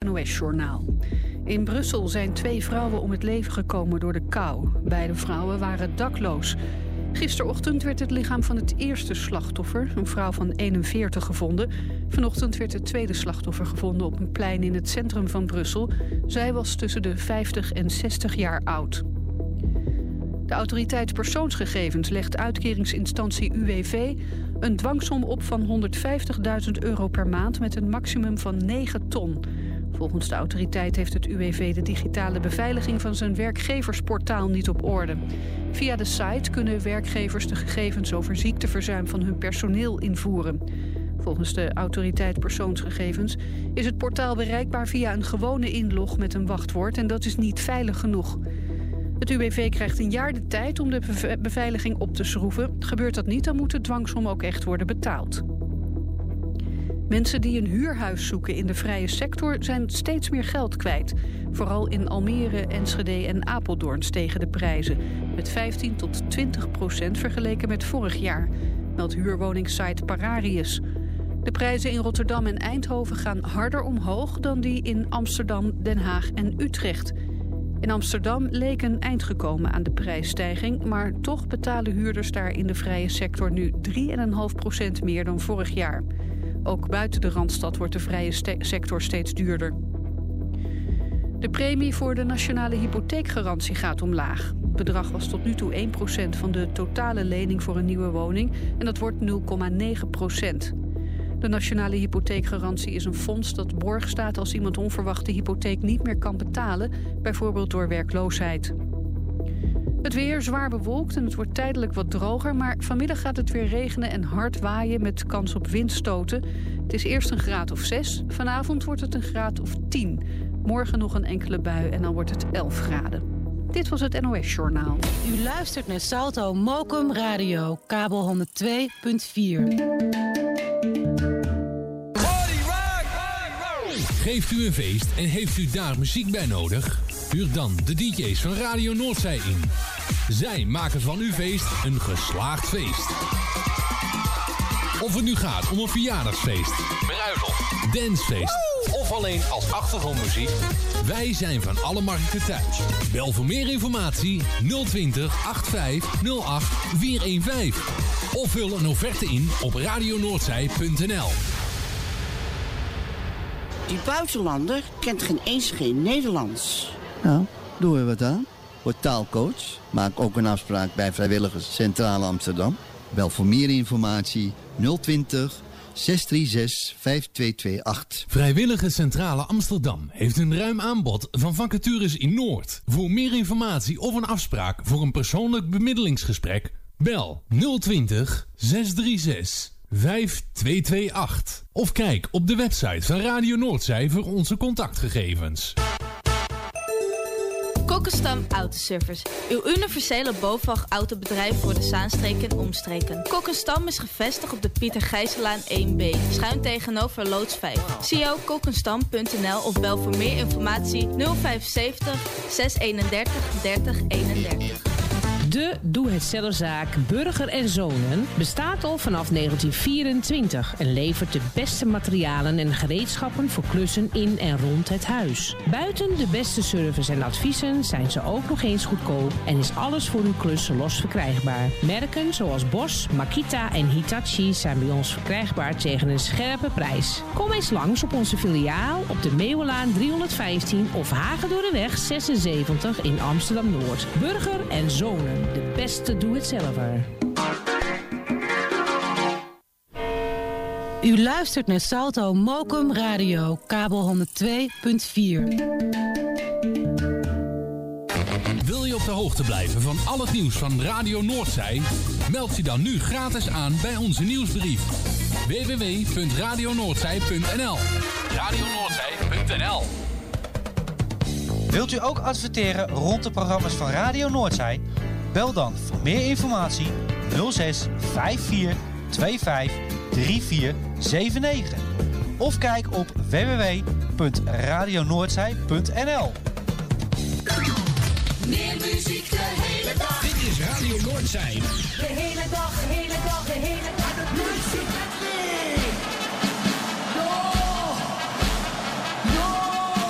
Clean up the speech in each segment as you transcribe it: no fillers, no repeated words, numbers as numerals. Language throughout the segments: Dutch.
NOS-journaal. In Brussel zijn 2 vrouwen om het leven gekomen door de kou. Beide vrouwen waren dakloos. Gisterochtend werd het lichaam van het eerste slachtoffer, een vrouw van 41, gevonden. Vanochtend werd het tweede slachtoffer gevonden op een plein in het centrum van Brussel. Zij was tussen de 50 en 60 jaar oud. De autoriteit persoonsgegevens legt uitkeringsinstantie UWV een dwangsom op van €150.000 per maand met een maximum van 9 ton. Volgens de autoriteit heeft het UWV de digitale beveiliging van zijn werkgeversportaal niet op orde. Via de site kunnen werkgevers de gegevens over ziekteverzuim van hun personeel invoeren. Volgens de autoriteit persoonsgegevens is het portaal bereikbaar via een gewone inlog met een wachtwoord en dat is niet veilig genoeg. Het UWV krijgt een jaar de tijd om de beveiliging op te schroeven. Gebeurt dat niet, dan moet de dwangsom ook echt worden betaald. Mensen die een huurhuis zoeken in de vrije sector zijn steeds meer geld kwijt. Vooral in Almere, Enschede en Apeldoorn stegen de prijzen. Met 15 tot 20% vergeleken met vorig jaar, meldt huurwoningssite Pararius. De prijzen in Rotterdam en Eindhoven gaan harder omhoog dan die in Amsterdam, Den Haag en Utrecht. In Amsterdam leek een eind gekomen aan de prijsstijging, maar toch betalen huurders daar in de vrije sector nu 3,5% meer dan vorig jaar. Ook buiten de Randstad wordt de vrije sector steeds duurder. De premie voor de nationale hypotheekgarantie gaat omlaag. Het bedrag was tot nu toe 1% van de totale lening voor een nieuwe woning en dat wordt 0,9%. De nationale hypotheekgarantie is een fonds dat borg staat als iemand onverwacht de hypotheek niet meer kan betalen, bijvoorbeeld door werkloosheid. Het weer zwaar bewolkt en het wordt tijdelijk wat droger, maar vanmiddag gaat het weer regenen en hard waaien met kans op windstoten. Het is eerst een graad of 6, vanavond wordt het een graad of 10. Morgen nog een enkele bui en dan wordt het 11 graden. Dit was het NOS-journaal. U luistert naar Salto Mokum Radio, kabel 102.4. Geeft u een feest en heeft u daar muziek bij nodig? Huur dan de DJ's van Radio Noordzij in. Zij maken van uw feest een geslaagd feest. Of het nu gaat om een verjaardagsfeest, bruiloft, dancefeest of alleen als achtergrondmuziek. Wij zijn van alle markten thuis. Bel voor meer informatie 020 8508 415. Of vul een offerte in op radionoordzij.nl. Die buitenlander kent geen Nederlands. Nou, doen we wat aan. Word taalcoach. Maak ook een afspraak bij Vrijwilligers Centrale Amsterdam. Bel voor meer informatie 020 636 5228. Vrijwilligers Centrale Amsterdam heeft een ruim aanbod van vacatures in Noord. Voor meer informatie of een afspraak voor een persoonlijk bemiddelingsgesprek, bel 020 636 5228. Of kijk op de website van Radio Noordzij voor onze contactgegevens. Kokkenstam Autoservice. Uw universele BOVAG-autobedrijf voor de Zaanstreek en omstreken. Kokkenstam is gevestigd op de Pieter Gijsselaan 1B. Schuin tegenover loods 5. Zie ook kokkenstam.nl of bel voor meer informatie 075 631 3031. De doe-het-zelfzaak Burger & Zonen bestaat al vanaf 1924 en levert de beste materialen en gereedschappen voor klussen in en rond het huis. Buiten de beste service en adviezen zijn ze ook nog eens goedkoop en is alles voor uw klus los verkrijgbaar. Merken zoals Bosch, Makita en Hitachi zijn bij ons verkrijgbaar tegen een scherpe prijs. Kom eens langs op onze filiaal op de Meeuwenlaan 315 of Hagedorreweg 76 in Amsterdam-Noord. Burger & Zonen. De beste doe-het-zelver. U luistert naar Salto Mokum Radio, kabel 102.4. Wil je op de hoogte blijven van al het nieuws van Radio Noordzij? Meld je dan nu gratis aan bij onze nieuwsbrief. www.radionoordzij.nl radionoordzij.nl. Wilt u ook adverteren rond de programma's van Radio Noordzij? Bel dan voor meer informatie 06 54 25 3479. Of kijk op www.radionoordzij.nl. Meer muziek de hele dag. Dit is Radio Noordzij. De hele dag, de hele dag, de hele dag. Muziek met licht. Yo! Yo!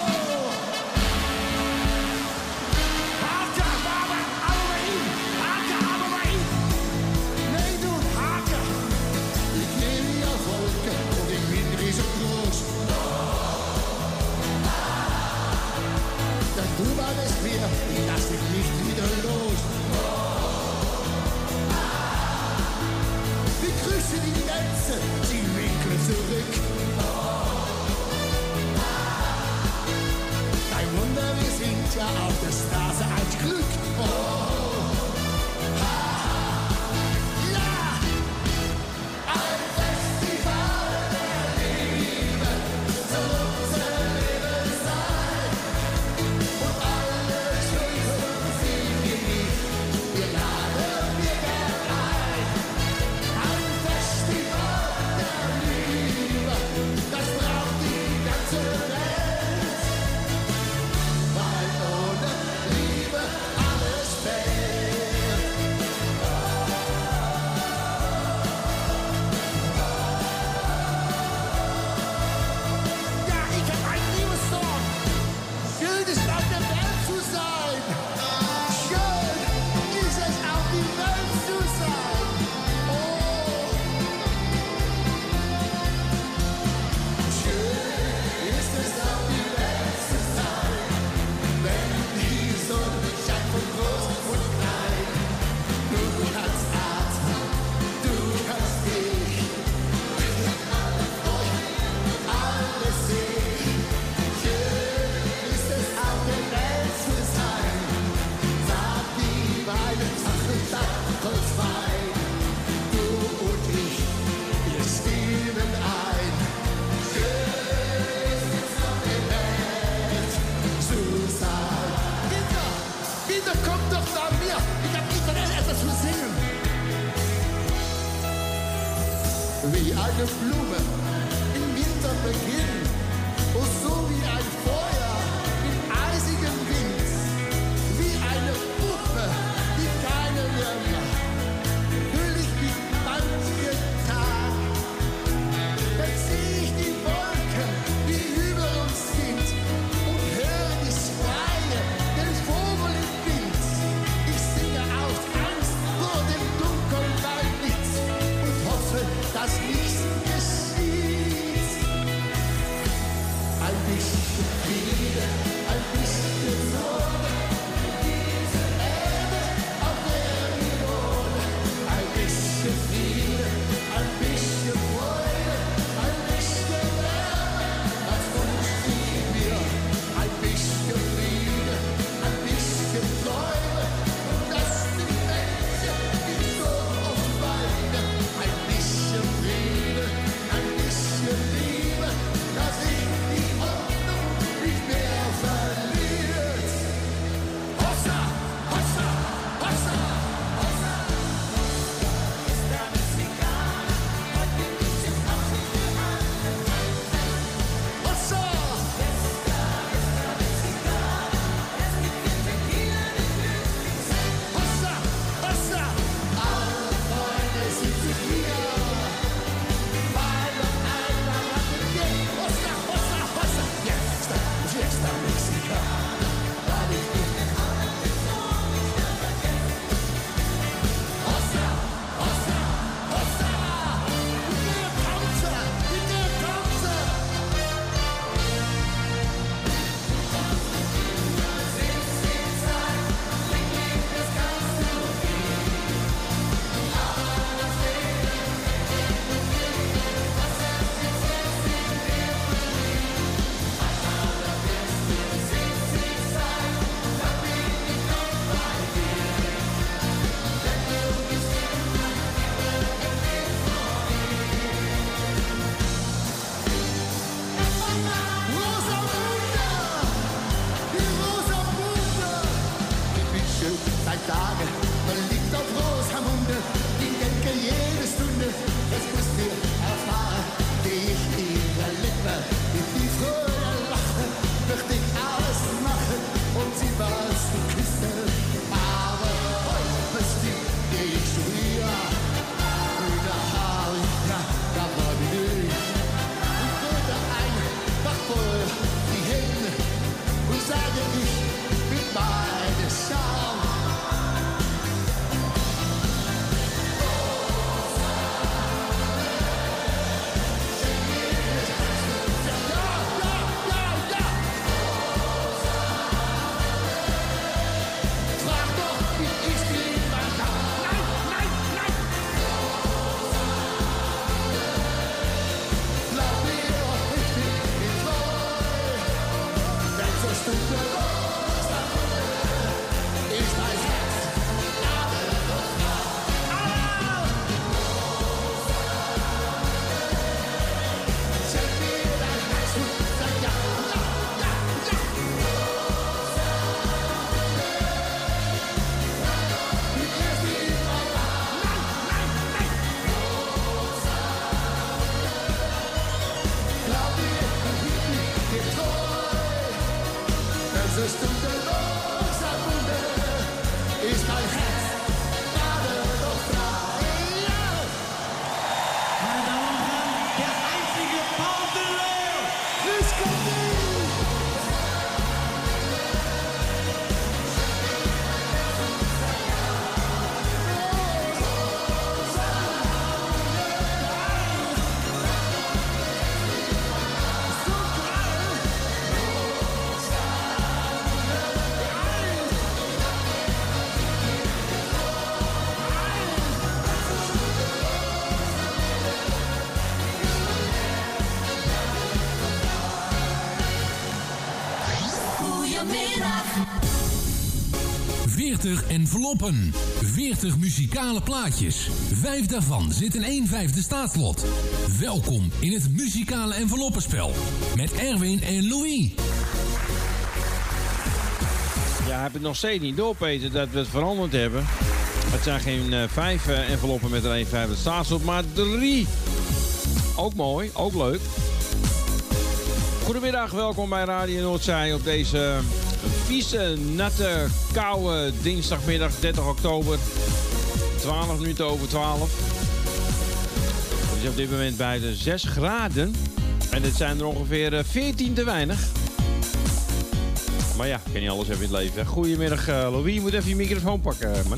eine Blume im Winterbeginn, oh so wie ein Feuer im eisigen Wind, wie eine Puppe, die keine Würmer, fühl ich mich manchen Tag, dann seh ich die Wolken, die über uns sind und höre die Schreie, den Vogel im Wind. Ich singe aus Angst vor dem dunklen Waldnichts und hoffe, dass nichts geschieht. Ein bisschen Friede, ein bisschen Sorge, diese Erde, auf der wir wohnen. Ein bisschen Friede, ein bisschen Freude, ein bisschen Wärme, das wünsch ich mir. Ein bisschen Friede, ein bisschen Träume und dass die Menschen nicht so oft weinen. Ein bisschen Friede, ein bisschen Liebe, dass sich die Hoffnung nicht mehr verliert. Hossa, hossa, hossa, hossa. Ist alles egal, heute gibt's jetzt noch nicht mehr an. Hossa! Ist alles egal, es gibt den Tequila, den glücklich sind. Hossa, hossa, alle Freunde sind sich hier. Weil noch einer hatte geht. Hossa, hossa, hossa. Fiesta Mexicana, weil ich dich den anderen so nicht mehr vergesse. Hossa, hossa, hossa. Wir tanzen, wir tanzen. Seit Tagen verliebt auf Rosamunde. Ich denke jede Stunde, das müsst ihr erfahren, wie ich ihre Lippe mit die frühe Lache möchte ich alles machen, um sie mal zu küssen. Aber heute bestimmt geh ich zu ihr. Da hab ich, da war die Mühe. Und würde einfach voll die Hände und sage ich mit meiner Scham. Goedemiddag. 40 enveloppen. 40 muzikale plaatjes. 5 daarvan zitten in 1/5 staatslot. Welkom in het muzikale enveloppenspel. Met Erwin en Louis. Ja, heb het nog steeds niet door, Peter, dat we het veranderd hebben. Het zijn geen 5 enveloppen met er 1/5 staatslot, maar 3. Ook mooi, ook leuk. Goedemiddag, welkom bij Radio Noordzij op deze vieze, natte, koude dinsdagmiddag 30 oktober. 12 minuten over 12. Het is op dit moment bij de 6 graden. En dit zijn er ongeveer 14 te weinig. Maar ja, ik kan niet alles even in het leven. Goedemiddag, Louis. Je moet even je microfoon pakken, man.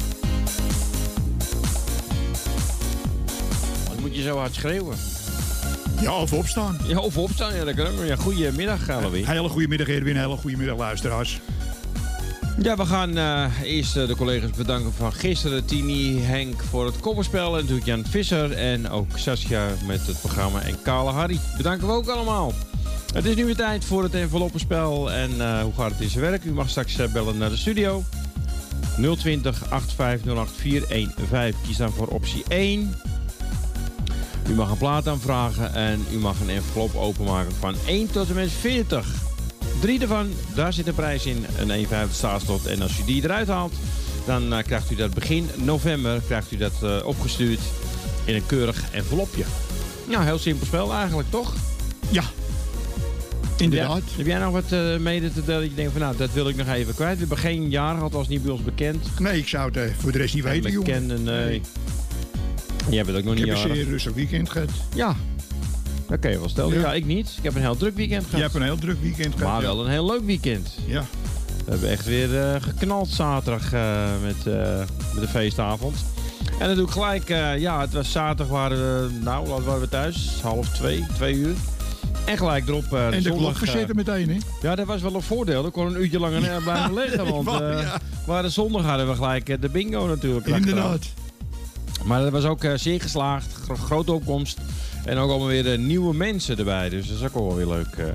Dan moet je zo hard schreeuwen. Ja, of opstaan. Ja, of opstaan. Ja, dat kan ook. Ja, goedemiddag, Louis. Hele goedemiddag, Erwin. Hele goedemiddag, luisteraars. Ja, we gaan eerst de collega's bedanken van gisteren. Tini, Henk voor het kopperspel. En natuurlijk Jan Visser. En ook Saskia met het programma. En Kale Harry. Bedanken we ook allemaal. Het is nu weer tijd voor het enveloppenspel. En hoe gaat het in zijn werk? U mag straks bellen naar de studio. 020 8508 415. Kies dan voor optie 1. U mag een plaat aanvragen. En u mag een envelop openmaken van 1 tot en met 40. 3 ervan, daar zit een prijs in. Een 1,50 staatslot. En als u die eruit haalt, dan krijgt u dat begin november krijgt u dat opgestuurd in een keurig envelopje. Nou, heel simpel spel eigenlijk, toch? Ja, inderdaad. Heb jij nog wat mede te delen dat je denkt van nou, dat wil ik nog even kwijt? We hebben geen jaar gehad, was niet bij ons bekend. Nee, ik zou het voor de rest niet weten, jongen. Nee. Jij bent ook nog niet jarig. Ik heb een zeer rustig weekend gehad. Ja. Dat kan je wel stellen. Ja, ik niet. Ik heb een heel druk weekend gehad. Je hebt een heel druk weekend gehad. Maar wel een heel leuk weekend. Ja. We hebben echt weer geknald zaterdag met de feestavond. En natuurlijk gelijk, het was zaterdag waren we thuis. 1:30, 2:00. En gelijk erop en de klok verzitten meteen, hè? Ja, dat was wel een voordeel. Ik kon een uurtje langer blijven liggen. Want waar de zondag hadden we gelijk de bingo natuurlijk. Inderdaad. Maar dat was ook zeer geslaagd. Grote opkomst. En ook allemaal weer nieuwe mensen erbij. Dus dat is ook wel weer leuk.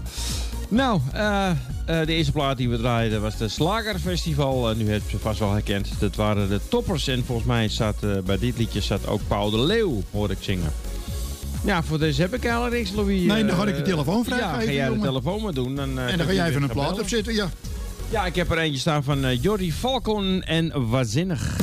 De eerste plaat die we draaiden was de Slagerfestival. Nu heb je vast wel herkend. Dat waren de toppers. En volgens mij bij dit liedje zat ook Paul de Leeuw, hoor ik zingen. Ja, voor deze heb ik eigenlijk niks, Louis. Nee, dan ga ik de telefoon vrijgeven. Ja, ga jij de telefoon maar doen. En dan ga jij even een plaat opzetten, ja. Ja, ik heb er eentje staan van Jordi Falcon en Waanzinnig.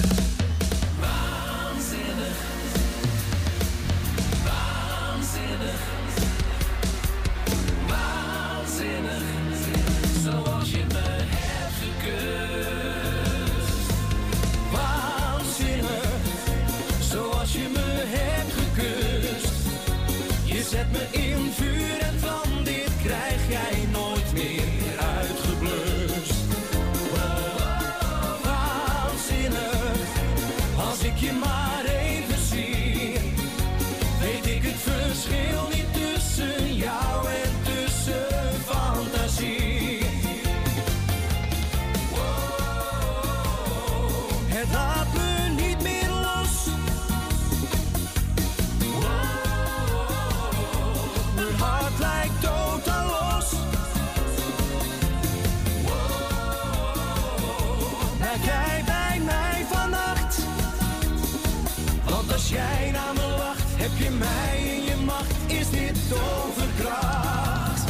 Zet me in vuur en van dit krijg jij nooit meer uitgeblust. Waanzinnig, als ik je maar even zie, weet ik het verschil niet tussen jou en tussen fantasie. Het laat me niet meer los. Hart lijkt totaal los. Blijf jij bij mij vannacht? Want als jij naar me lacht, heb je mij in je macht. Is dit toverkracht?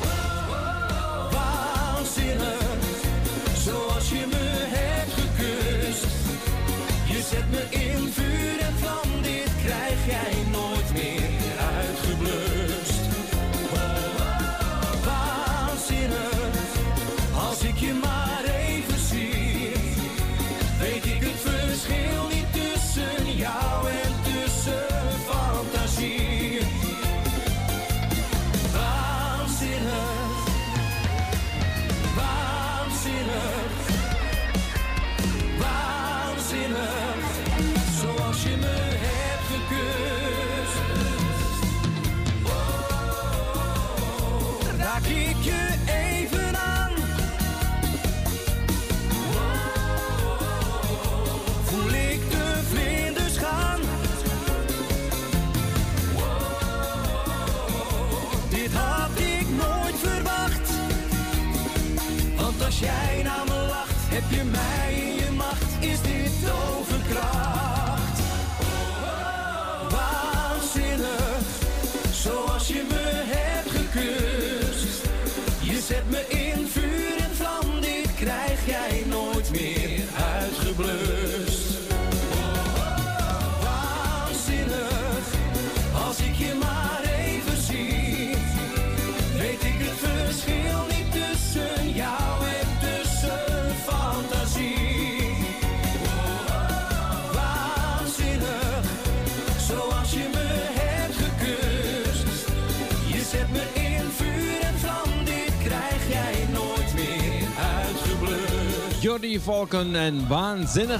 Waanzinnig, zoals je me hebt gekust. Je zet me in vuur en vlam. Dit krijg jij nooit meer uitgeblust. Als ik je maar even zie, weet ik het verschil niet tussen jou en tussen fantasie. Waanzinnig, waanzinnig, waanzinnig, zoals je me hebt gekust. Raak ik je even aan? Voel ik de vlinders gaan? Dit had ik nooit verwacht. Want als jij naar me lacht, heb je mij in je macht. Is dit toverkracht? Waanzinnig, zoals je me hebt gekust. Je zet me in vuur en vlam. Dit krijg jij nooit meer uitgeblust. Waanzinnig, als ik je maar even Jordi Valken en Waanzinnig.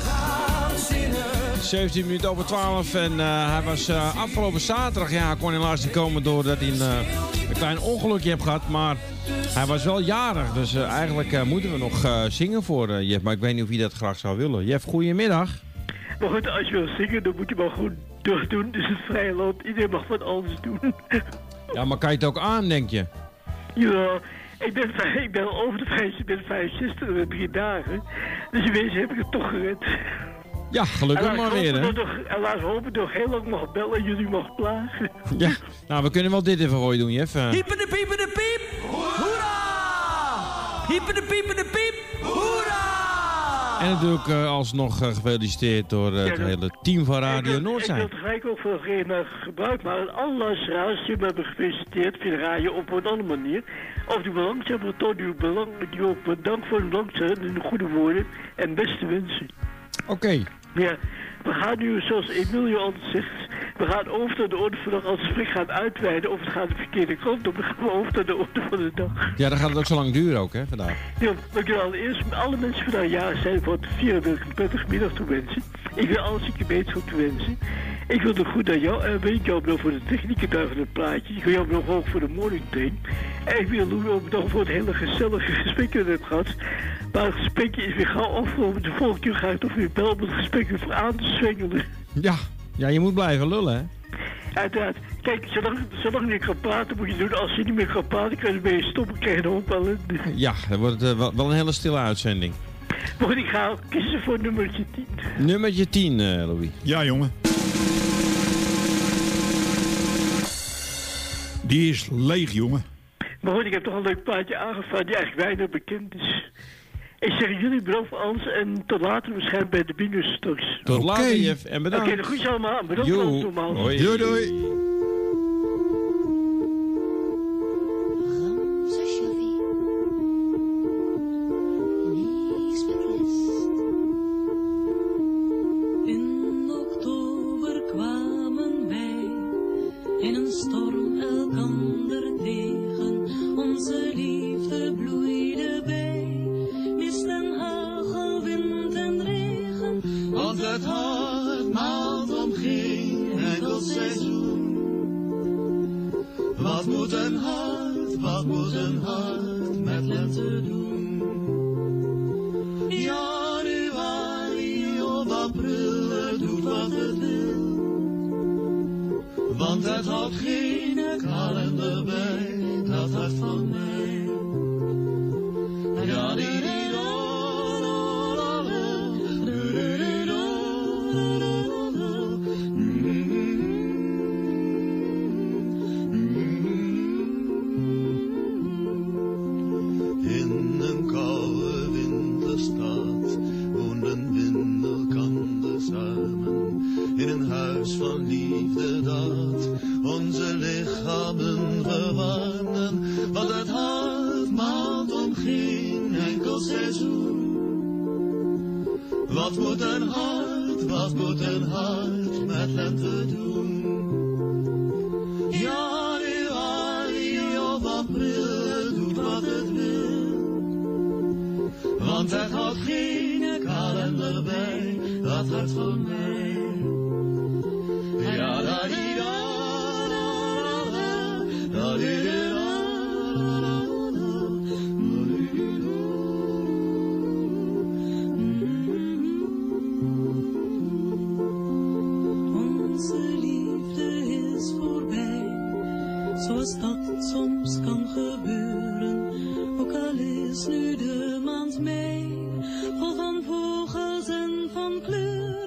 17 minuten over 12 en hij was afgelopen zaterdag, hij kon helaas niet komen doordat hij een klein ongelukje heeft gehad, maar hij was wel jarig, dus eigenlijk moeten we nog zingen voor Jeff, maar ik weet niet of hij dat graag zou willen. Jeff, goedemiddag. Maar goed, als je wil zingen, dan moet je maar goed doordoen, dus het vrije land, iedereen mag wat anders doen. Ja, maar kan je het ook aan, denk je? Ja, ik ben al over de 50, ik ben 65 en 3 dagen, dus in wezen heb ik het toch gered. Ja, gelukkig maar weer, hè? En laat hopen dat ik heel lang mag bellen en jullie mag plagen. Ja, nou, we kunnen wel dit even voor je doen, Jeff. Hiepen de piepen de piep, hoera! Hiepen de piepen de piep, hoera! En natuurlijk alsnog gefeliciteerd door het hele team van Radio Noordzij. Ik wil gelijk ook voor geen gebruik maken. Alle luisteraars die me hebben gefeliciteerd via de radio op een andere manier. Of die belangrijk hebben tot uw belang, die ook bedankt voor hun belangstelling en de goede woorden en beste wensen. Oké. Ja, we gaan nu, zoals Emilio altijd zegt, we gaan over naar de orde van de dag. Als het gesprek gaat uitweiden of het gaat de verkeerde kant op, dan gaan we over naar de orde van de dag. Ja, dan gaat het ook zo lang duren ook, hè, vandaag. Ja, ik wil allereerst alle mensen vandaag jarig zijn voor het 34 middag toewensen. Ik wil alle zieke gemeenschap toewensen. Ik wil nog goed aan jou, ik jou nog voor de techniek en daar van het plaatje. Ik wil jou nog ook voor de morning train. En ik wil ook nog voor het hele gezellige gesprek dat we hebben gehad. Maar het gesprekje is weer gauw afgelopen. De volgende keer ga ik toch weer bellen om het gesprek weer aan te zwengelen. Ja, je moet blijven lullen, hè? Uiteraard. Kijk, zolang je kan praten moet je doen. Als je niet meer kan praten, kan je ermee stoppen, krijg je een hoop ellende. Ja, dat wordt wel een hele stille uitzending. Maar goed, ik ga kiezen voor nummertje 10. Nummertje 10, Louis. Ja, jongen. Die is leeg, jongen. Maar goed, ik heb toch een leuk plaatje aangevraagd die eigenlijk weinig bekend is. Ik zeg jullie bedankt voor alles en tot later waarschijnlijk bij de Binus-stocks. Tot later, Jeff, en bedankt. Oké, de groetjes allemaal. Bedankt allemaal. Hoi. Doei, doei. In oktober kwamen wij in een storm elkander tegen. Onze liefde bloeide bij mist en hagel, wind en regen. Want het hart maalt om geen enkel seizoen. Wat moet een hart met lente doen? Januari of april, het doet wat het wil. Want het houdt geen kalender bij, dat hart van mij. Ja, die in een koude winterstad woonden windelkanden samen. In een huis van liefde dat onze lichamen verwarmden. Want het hart maalt om geen enkel seizoen. Wat moet een hart met lente doen? Januari of april, doet wat het wil. Want het houdt geen kalender bij, dat hart van mij. Ja, da di da da di da. Onze liefde is voorbij, zoals dat soms kan gebeuren. Ook al is nu de maand mei, vol van vogels en van kleuren.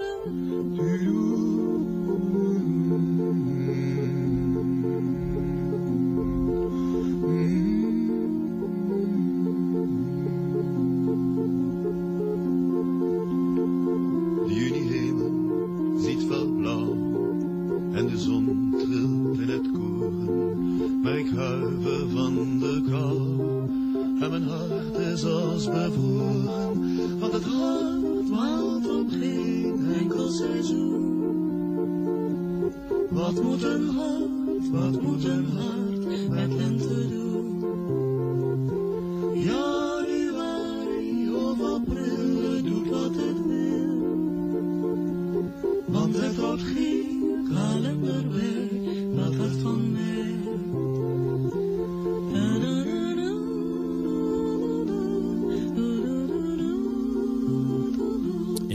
De junihemel ziet wel blauw en de zon trilt in het koren. Maar ik huiver van de kou en mijn hart is als bevroren. Want het hart maalt om geen enkel seizoen. Wat moet een hart met lente doen? Januari of april,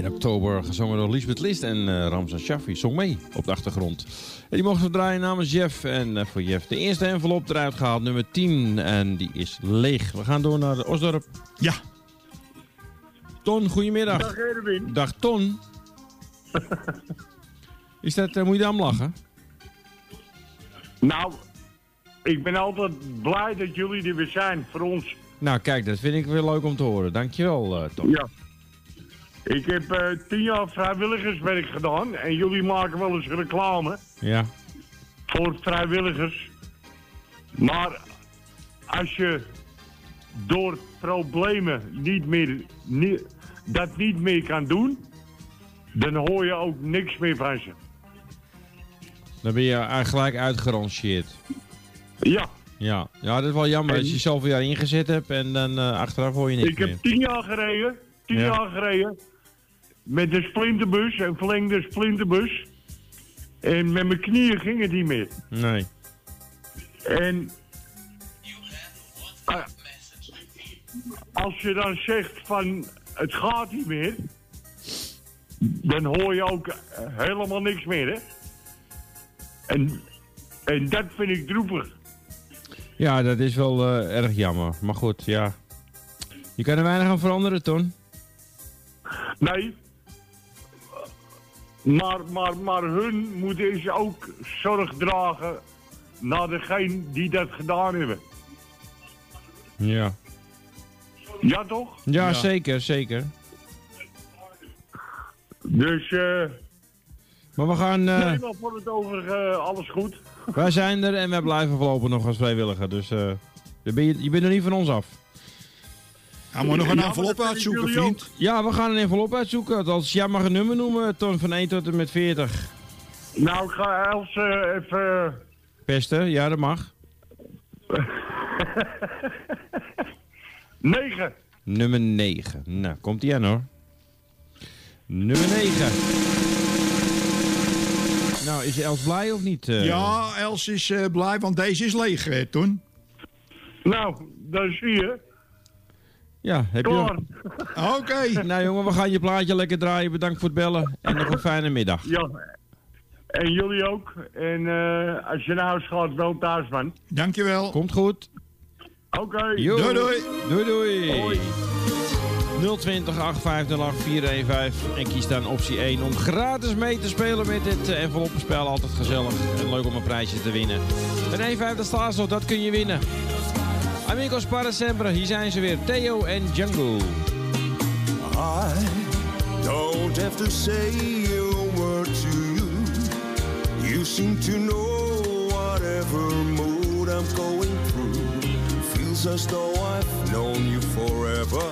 In oktober gezongen door Lisbeth List en Ramzan Shaffi zong mee op de achtergrond. En die mochten we draaien namens Jeff. En voor Jeff de eerste envelop eruit gehaald, nummer 10. En die is leeg. We gaan door naar Osdorp. Ja. Ton, goedemiddag. Dag Erwin. Dag Ton. Is dat, moet je daar om lachen? Nou, ik ben altijd blij dat jullie er weer zijn voor ons. Nou kijk, dat vind ik weer leuk om te horen. Dankjewel Ton. Ja. Ik heb 10 jaar vrijwilligerswerk gedaan en jullie maken wel eens reclame. Ja. Voor vrijwilligers. Maar als je door problemen dat niet meer kan doen, dan hoor je ook niks meer van ze. Dan ben je gelijk uitgerangeerd. Ja. Ja, dat is wel jammer als je zoveel jaar ingezet hebt en dan achteraf hoor je niks meer. Ik heb 10 jaar gereden. 10 jaar gereden. Met een splinterbus, een verlengde splinterbus. En met mijn knieën ging het niet meer. Nee. En als je dan zegt van het gaat niet meer, dan hoor je ook helemaal niks meer, hè? En dat vind ik droevig. Ja, dat is wel erg jammer. Maar goed, ja. Je kan er weinig aan veranderen, Ton. Nee. Maar hun moeten eens ook zorg dragen naar degene die dat gedaan hebben. Ja. Ja, toch? Ja, zeker. Dus, maar we gaan... nee, maar voor het overige alles goed. Wij zijn er en wij blijven voorlopig nog als vrijwilliger. Dus je bent er niet van ons af. Ja, maar nog een envelop uitzoeken, vriend. Ja, we gaan een envelop uitzoeken. Als jij mag een nummer noemen, Ton, van 1 tot en met 40. Nou, ik ga Els even... Pesten, ja, dat mag. 9. Nummer 9. Nou, komt ie aan hoor. Nummer 9. Nou, is Els blij of niet? Ja, Els is blij, want deze is leeg, Ton. Nou, dan zie je. Ja, heb Klaar. je... Oké. Nou jongen, we gaan je plaatje lekker draaien. Bedankt voor het bellen. En nog een fijne middag. Ja. En jullie ook. En als je naar huis gaat, wel thuis, man. Dankjewel. Komt goed. Oké. Doei. Hoi. 020 850 415 en kies dan optie 1 om gratis mee te spelen met dit enveloppenspel. Altijd gezellig en leuk om een prijsje te winnen. Een 1,50 staarsel, dat kun je winnen. Amigos para sempre, hier zijn ze weer. Theo en Django. I don't have to say a word to you. You seem to know whatever mood I'm going through. Feels as though I've known you forever.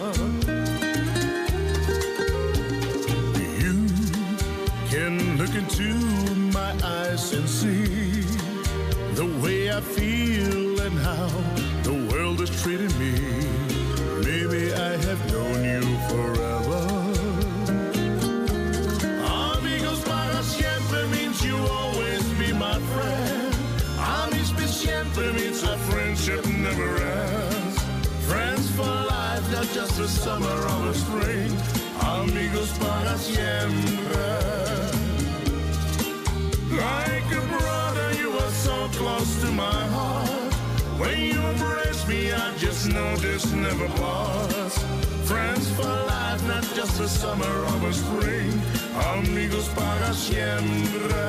You can look into my eyes and see the way I feel and how the world is treating me. Maybe I have known you forever. Amigos para siempre means you always be my friend. Amigos para siempre means our friendship never ends. Friends for life, not just a summer or a spring. Amigos para siempre. Like a brother, you are so close to my heart. When you embrace me, I just know this never parts. Friends for life, not just a summer or a spring. Amigos para siempre.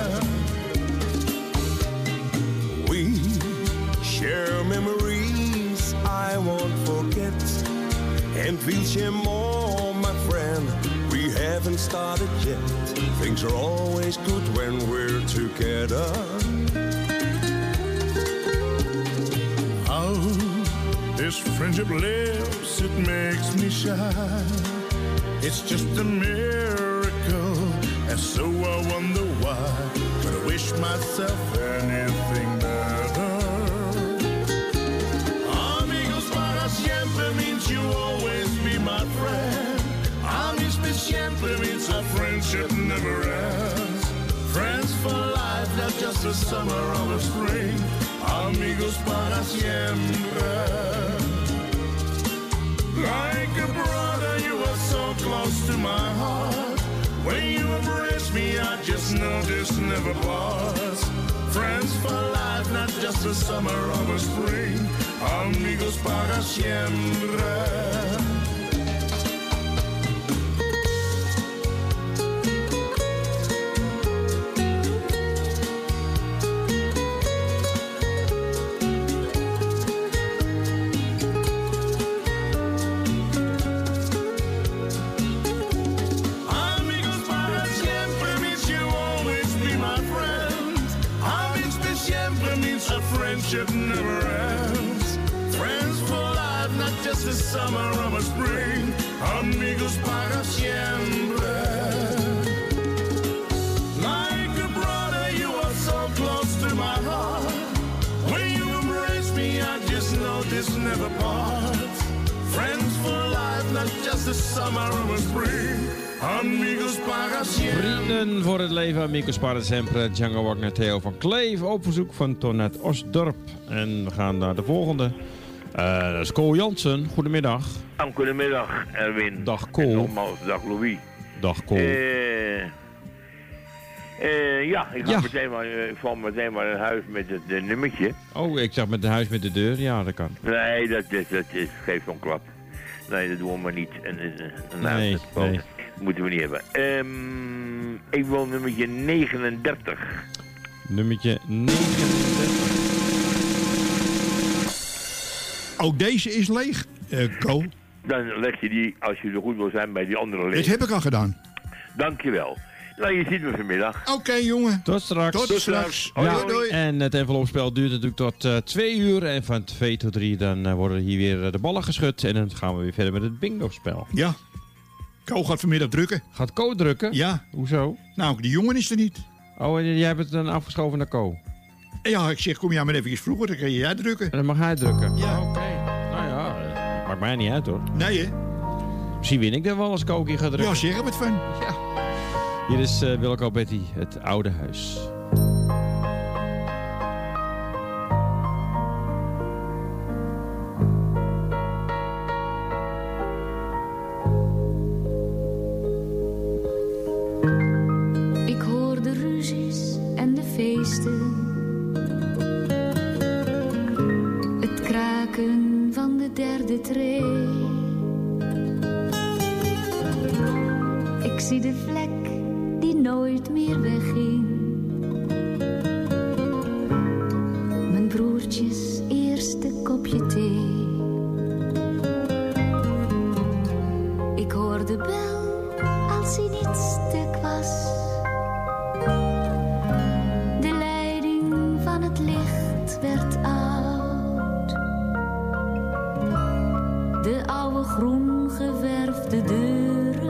We share memories I won't forget, and we'll share more, my friend. We haven't started yet. Things are always good when we're together. How this friendship lives, it makes me shine. It's just a miracle, and so I wonder why. But I wish myself anything better. Amigos para siempre means you always be my friend. Amigos para siempre means our friendship never ends. Friends for life, not just a summer or a spring. Amigos para siempre. Like a brother, you are so close to my heart. When you embrace me, I just know this never parts. Friends for life, not just a summer or a spring. Amigos para siempre. Friendship never ends. Friends for life, not just a summer or a spring. Amigos para siempre. Like a brother, you are so close to my heart. When you embrace me, I just know this never parts. Friends for life, not just a summer or a spring. Amigos para siempre. Vrienden voor het leven, amigos para sempre. Django Wagner, Theo van Kleef op verzoek van Tonet Osdorp. En we gaan naar de volgende. Dat is Cole Jansen. Goedemiddag. Goedemiddag, Erwin. Dag Cole. En nogmaals, dag Louis. Dag Cole. Ik val meteen maar in huis met het nummertje. Oh, ik zag met een huis met de deur. Ja, dat kan. Nee, dat geeft zo'n klap. Nee, dat doen we maar niet. Nee. Dat moeten we niet hebben. Ik wil nummertje 39. Nummertje 39. Ook deze is leeg, Ko. Dan leg je die, als je zo goed wil zijn, bij die andere leeg. Dit heb ik al gedaan. Dankjewel. Nou, je ziet me vanmiddag. Oké, jongen. Tot straks. Tot straks. Ja, doei. En het envelopspel duurt natuurlijk tot 2 uur. En van 2 tot 3 dan worden hier weer de ballen geschud. En dan gaan we weer verder met het bingo-spel. Ja. Ko gaat vanmiddag drukken. Gaat Ko drukken? Ja. Hoezo? Nou, die jongen is er niet. Oh, en jij hebt het dan afgeschoven naar Ko? Ja, ik zeg, kom jij maar even vroeger, dan kan jij drukken. En dan mag hij drukken? Ja. Oké. Nou ja, maakt mij niet uit hoor. Nee hè? Misschien win ik dan wel als Ko een keer gaat drukken. Ja, zeg hem het van. Ja. Hier is Wilco Betty, Het Oude Huis. Ik hoor de ruzies en de feesten. Het kraken van de derde tree. Ik zie de vlek die nooit meer wegging. Mijn broertjes eerste kopje thee. Ik hoor de bel als hij niet stuk was. De leiding van het licht werd oud. De oude groen geverfde deuren.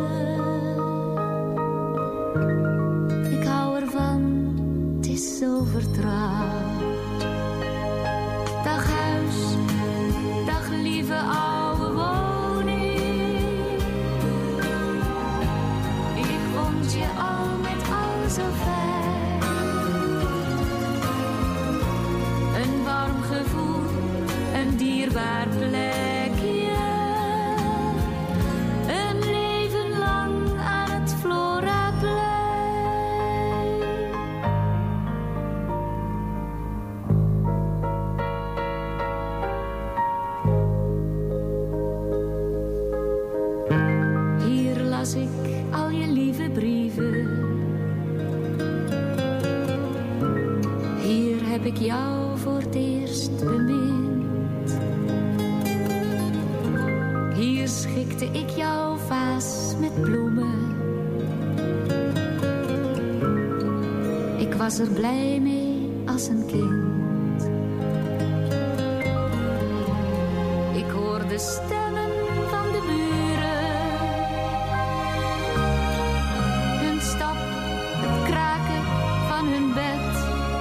Ik hou ervan, het is zo vertrouwd. Dag huis, dag lieve oude woning. Ik vond je al met al zo fijn. Een warm gevoel, een dierbaar plekje. Een leven lang aan het Floraplein. Hier las ik al je lieve brieven. Hier heb ik jou voor het eerst bemind. Hier schikte ik jouw vaas met bloemen. Ik was er blij mee als een kind. Ik hoorde stemmen van de buren. Hun stap, het kraken van hun bed.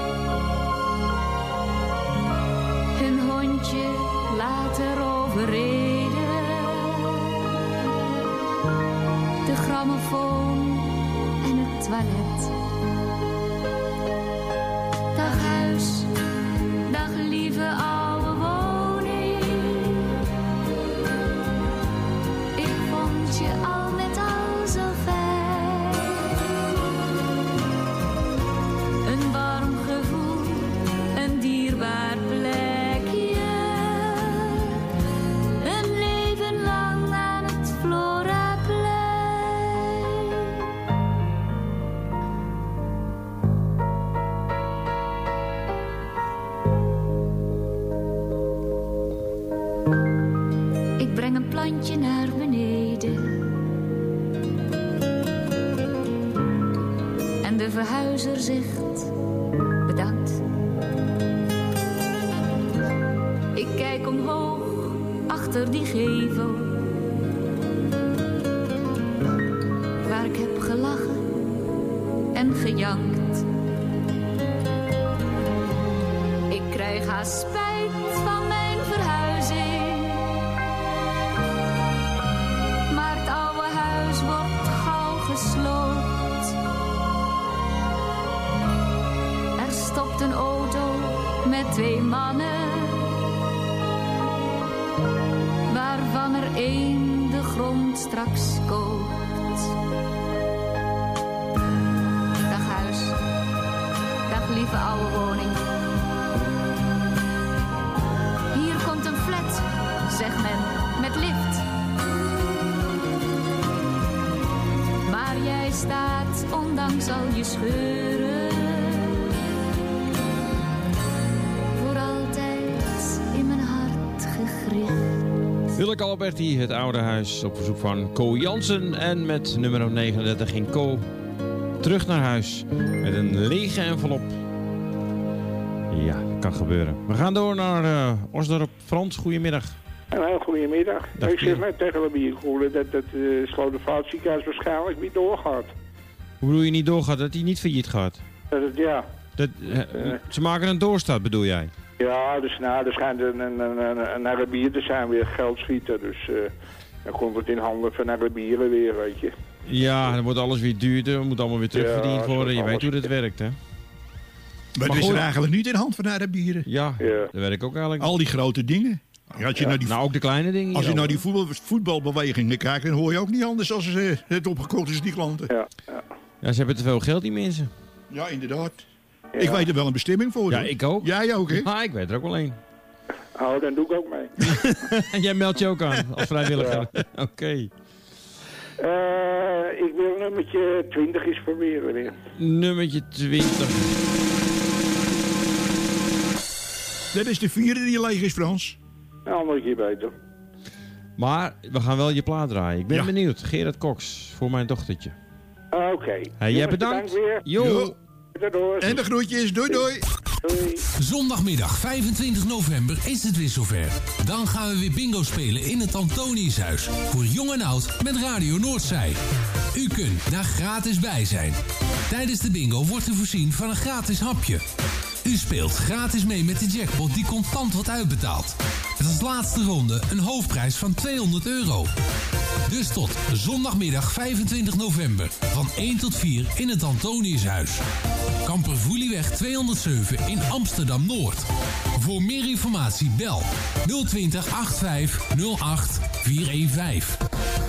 Hun hondje later overreden. De grammofoon en het toilet. Dag huis, dag lieve oude woning. Ik vond je al met rondje naar beneden. En de verhuizer zegt bedankt. Ik kijk omhoog achter die gevel, waar ik heb gelachen en gejankt. Ik krijg haast spijt van mijn verhuizing, maar het oude huis wordt gauw gesloopt. Er stopt een auto met 2 mannen, waarvan er 1 de grond straks koopt. Dag huis, dag lieve oude woning. Hier komt een flat, zegt men, met lift. Maar jij staat, ondanks al je scheuren, voor altijd in mijn hart gegrift. Willeke Alberti, het oude huis, op verzoek van Co Jansen. En met nummer 39 ging Co terug naar huis met een lege envelop. Ja, kan gebeuren. We gaan door naar Osdorp. Frans, goedemiddag. Hallo, goedemiddag. Ik zeg net tegen de bierkoelen dat het Slotervaartziekenhuis waarschijnlijk niet doorgaat. Hoe bedoel je niet doorgaat? Dat hij niet failliet gaat? Ja. Ze maken een doorstart, bedoel jij? Ja, dus er schijnt een Arabier te zijn weer geldschieter. Dus dan komt het in handen van Arabieren weer, weet je. Ja, dan wordt alles weer duurder. Moet allemaal weer terugverdiend worden. Je weet hoe dat werkt, hè? Maar het is er eigenlijk niet in hand van de Arabieren. Ja, dat weet ik ook eigenlijk. Al die grote dingen. Als je nou, ook de kleine dingen. Als je naar die voetbalbewegingen kijkt, dan hoor je ook niet anders als het opgekocht is, die klanten. Ja, ze hebben te veel geld, die mensen. Ja, inderdaad. Ja. Ik weet er wel een bestemming voor. Ja, ik ook. Jij ook, hè? Ja, ik weet er ook wel een. Oh, dan doe ik ook mee. Jij meldt je ook aan, als vrijwilliger. Ja. Oké. Ik wil nummertje 20 eens proberen weer. Nummertje 20. Dat is de 4e die leeg is, Frans. Nou, andere keer beter. Maar we gaan wel je plaat draaien. Ik ben benieuwd. Gerard Cox, voor mijn dochtertje. Oké. Hey, jij bedankt. Weer. Jo. En de groetjes. Doei, doei. Doei. Zondagmiddag 25 november is het weer zover. Dan gaan we weer bingo spelen in het Antoniushuis. Voor jong en oud met Radio Noordzij. U kunt daar gratis bij zijn. Tijdens de bingo wordt u voorzien van een gratis hapje. U speelt gratis mee met de jackpot die contant wordt uitbetaald. Met als laatste ronde een hoofdprijs van €200. Dus tot zondagmiddag 25 november van 1 tot 4 in het Antoniushuis. Kampervoelieweg 207 in Amsterdam-Noord. Voor meer informatie bel 020 85 08 415.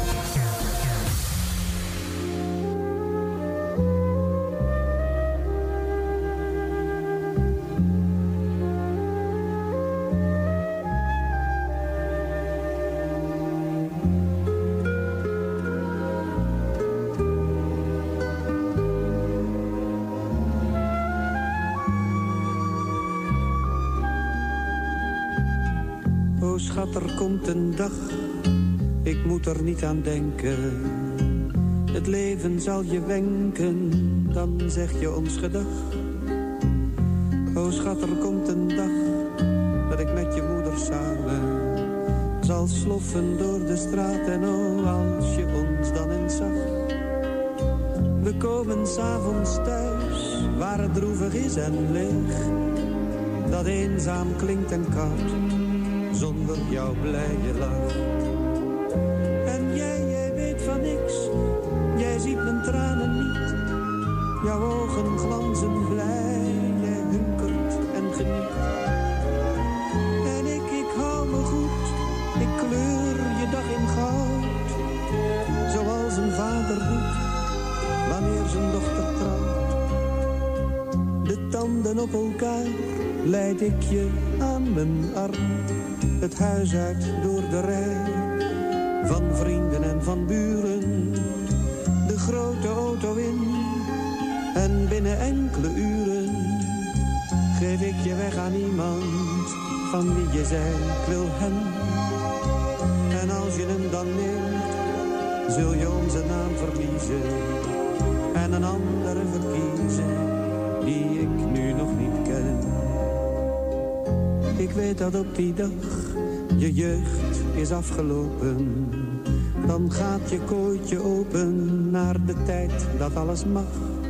Oh schat, er komt een dag, ik moet er niet aan denken. Het leven zal je wenken, dan zeg je ons gedag. Oh schat, er komt een dag, dat ik met je moeder samen zal sloffen door de straat. En oh, als je ons dan eens zag. We komen 's avonds thuis, waar het droevig is en leeg. Dat eenzaam klinkt en koud, zonder jouw blije lach. En jij weet van niks, jij ziet mijn tranen niet. Jouw ogen glanzen blij, jij hunkert en geniet. En ik hou me goed, ik kleur je dag in goud. Zoals een vader doet, wanneer zijn dochter trouwt. De tanden op elkaar, leid ik je aan mijn arm. Het huis uit door de rij van vrienden en van buren. De grote auto in en binnen enkele uren geef ik je weg aan iemand van wie je zei ik wil hem. En als je hem dan neemt, zul je onze naam verliezen en een andere verkiezen die ik nu nog niet ken. Ik weet dat op die dag je jeugd is afgelopen. Dan gaat je kooitje open naar de tijd dat alles mag.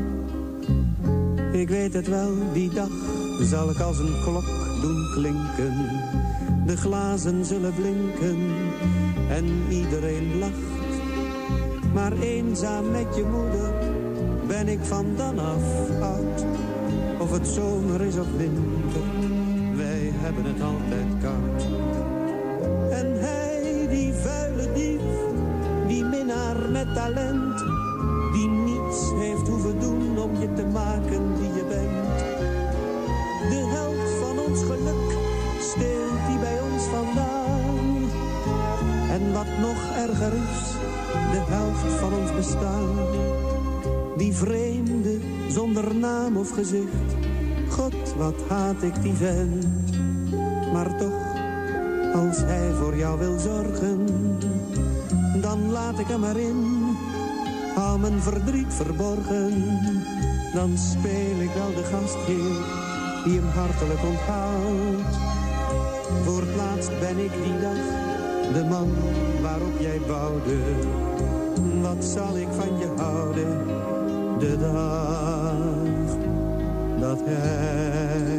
Ik weet het wel, die dag zal ik als een klok doen klinken. De glazen zullen blinken en iedereen lacht. Maar eenzaam met je moeder ben ik van dan af oud. Of het zomer is of winter, wij hebben het altijd koud. En hij, die vuile dief, die minnaar met talent, die niets heeft hoeven doen om je te maken wie je bent. De held van ons geluk steelt die bij ons vandaan. En wat nog erger is, de helft van ons bestaan. Die vreemde, zonder naam of gezicht, God, wat haat ik die vent. Maar toch, als hij voor jou wil zorgen, dan laat ik hem maar in. Hou mijn verdriet verborgen, dan speel ik wel de gastheer die hem hartelijk onthoudt. Voor het laatst ben ik die dag de man waarop jij bouwde. Wat zal ik van je houden, de dag dat hij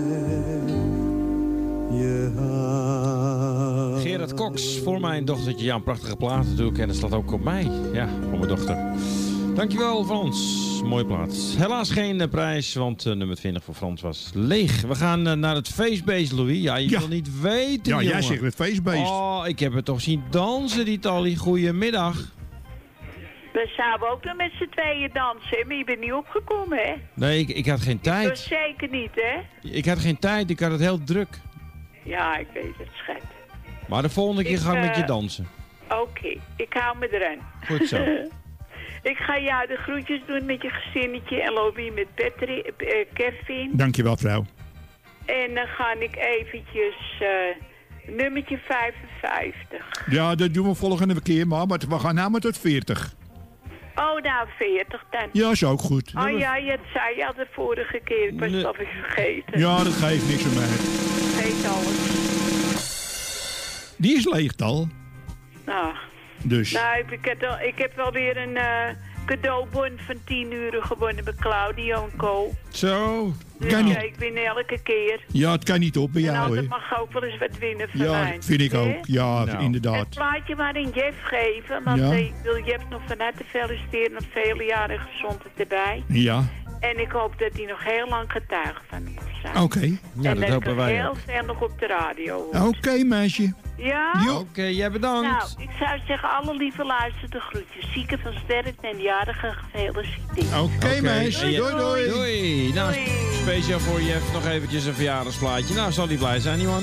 je houdt. Gerard Cox, voor mijn dochtertje. Ja, een prachtige plaat natuurlijk. En dat staat ook op mij. Ja, voor mijn dochter. Dankjewel Frans. Mooie plaat. Helaas geen prijs, want nummer 20 voor Frans was leeg. We gaan naar het feestbeest, Louis. Ja, je wil niet weten, ja, jongen. Jij zegt het feestbeest. Oh, ik heb het toch zien dansen, die Tally. Goedemiddag. We zouden ook nog met z'n tweeën dansen, maar je bent niet opgekomen, hè? Nee, ik had geen tijd. Dat zeker niet, hè? Ik had geen tijd, ik had het heel druk. Ja, ik weet het, schat. Maar de volgende keer ga ik met je dansen. Oké, ik hou me erin. Goed zo. Ik ga jou de groetjes doen met je gezinnetje en Louis met Kevin. Dankjewel, vrouw. En dan ga ik eventjes nummertje 55. Ja, dat doen we volgende keer, maar we gaan nou maar tot 40. Oh, nou 40 dan. Ja, is ook goed. Oh ja, dat zei je al de vorige keer. Ik was het alweer vergeten. Ja, dat geeft niks aan mij. Geeft alles. Die is leeg al. Nou, dus. Nou, ik heb wel weer een cadeaubon van 10 euro gewonnen bij Claudio en Co. Zo. Dus kan niet. ik win elke keer. Ja, het kan niet op bij jou, hè. Dat mag ook wel eens wat winnen van ja, mij. Ja, vind ik ook. Ja, nou. inderdaad. Het plaatje maar in Jeff geven. Want ik wil Jeff nog van harte feliciteren. Nog vele jaren gezondheid erbij. Ja. En ik hoop dat hij nog heel lang getuige van ons zijn. Oké. Ja, en dat hopen wij heel ook. veel nog op de radio hoort. Oké, meisje. Ja? Oké, jij bedankt. Nou, ik zou zeggen, alle lieve luisterde groetjes. Zieken van sterren en jarigen gefeliciteerd. Oké, meisje. Doei, doei. Doei. Nou, speciaal voor Jeff nog eventjes een verjaardagsplaatje. Nou, zal hij blij zijn, die man.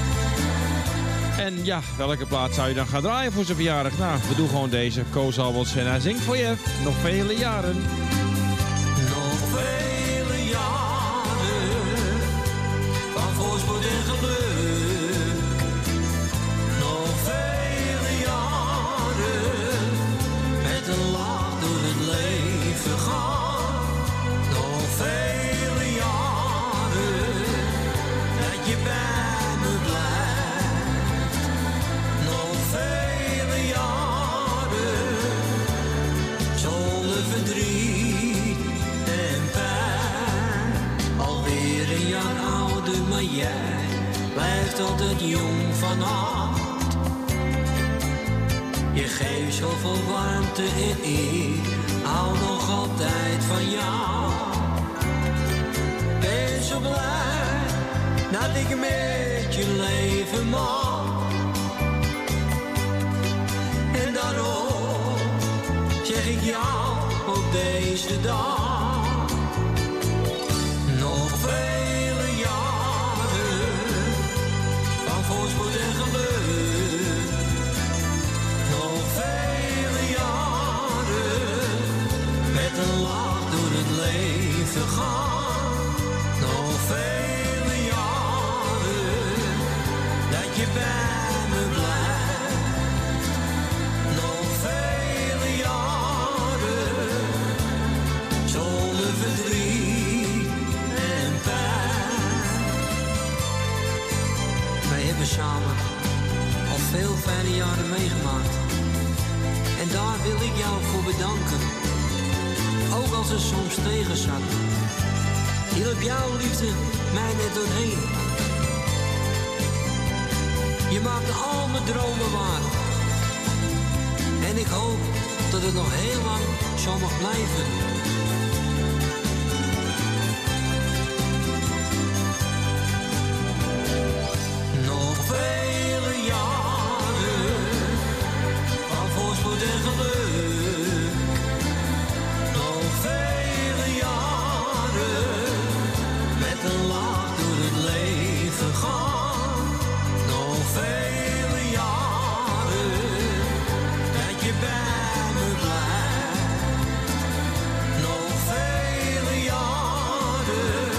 En ja, welke plaat zou je dan gaan draaien voor zijn verjaardag? Nou, we doen gewoon deze. Koos Alberts en hij zingt voor Jeff. Nog vele jaren. Nog vele jaren van voorspoed en geluk. Nog vele jaren met een lach door het leven gaan. Nog vele jaren dat je bij me blijft. Nog vele jaren zonder verdriet en pijn. Alweer een jaar ouder, maar jij blijft altijd jong van hart. Je geeft zoveel warmte en ik hou nog altijd van jou. Ben zo blij dat ik met je leven mag. En daarom zeg ik jou op deze dag. Nog vele jaren van voorspoed en geluk. Nog vele jaren met een lach door het leven gaan. Nog vele jaren dat je bij me blijft. wil ik jou voor bedanken. Ook als het soms tegenzat. Hielp jouw liefde mij net doorheen. Je maakt al mijn dromen waar. En ik hoop dat het nog heel lang zo mag blijven. Nog vele jaren van voorspoed en geluk. Nog vele jaren met een lach door het leven gaan. Nog vele jaren dat je bij me blijft. Nog vele jaren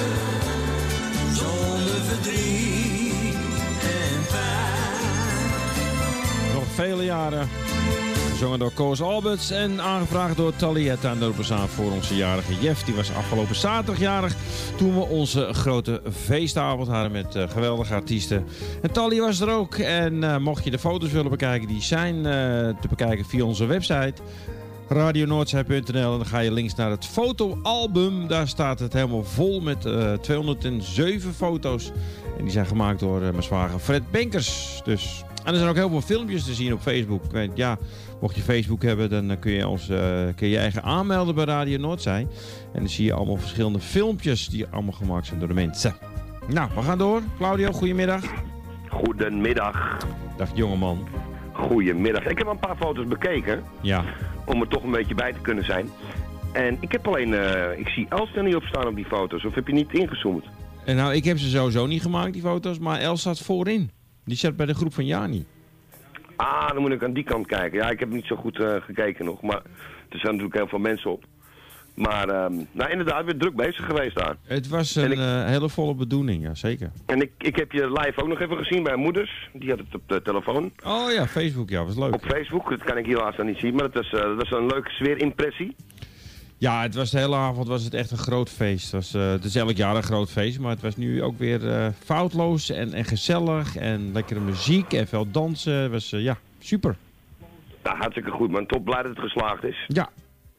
zonder verdriet en pijn. Nog vele jaren. Gezongen door Koos Alberts en aangevraagd door Talietta en Dorpenzaan voor onze jarige Jeff. Die was afgelopen zaterdag jarig toen we onze grote feestavond hadden met geweldige artiesten. En Tali was er ook. En mocht je de foto's willen bekijken, die zijn te bekijken via onze website radionoordzij.nl. En dan ga je links naar het fotoalbum. Daar staat het helemaal vol met 207 foto's. En die zijn gemaakt door mijn zwager Fred Benkers. Dus... En er zijn ook heel veel filmpjes te zien op Facebook. Ik weet, ja, mocht je Facebook hebben, dan kun je je eigen aanmelden bij Radio Noordzij. En dan zie je allemaal verschillende filmpjes die allemaal gemaakt zijn door de mensen. Nou, we gaan door. Claudio, goedemiddag. Goedemiddag. Dag jongeman. Goedemiddag. Ik heb al een paar foto's bekeken. Ja. Om er toch een beetje bij te kunnen zijn. En ik heb alleen, ik zie Els er niet op staan op die foto's. Of heb je niet ingezoomd? En nou, ik heb ze sowieso niet gemaakt, die foto's. Maar Els zat voorin. Die zat bij de groep van Jani. Ah, dan moet ik aan die kant kijken. Ja, ik heb niet zo goed gekeken nog. Maar er zijn natuurlijk heel veel mensen op. Maar, nou inderdaad, weer druk bezig geweest daar. Het was een hele volle bedoeling, ja, zeker. En ik heb je live ook nog even gezien bij moeders. Die had het op de telefoon. Oh ja, Facebook, ja, was leuk. Op Facebook, dat kan ik helaas dan niet zien. Maar dat was een leuke sfeerimpressie. Ja, het was de hele avond was het echt een groot feest. Het is elk jaar een groot feest, maar het was nu ook weer foutloos en gezellig. En lekkere muziek en veel dansen. Het was, ja, super. Nou, hartstikke goed, man. Top, blij dat het geslaagd is. Ja.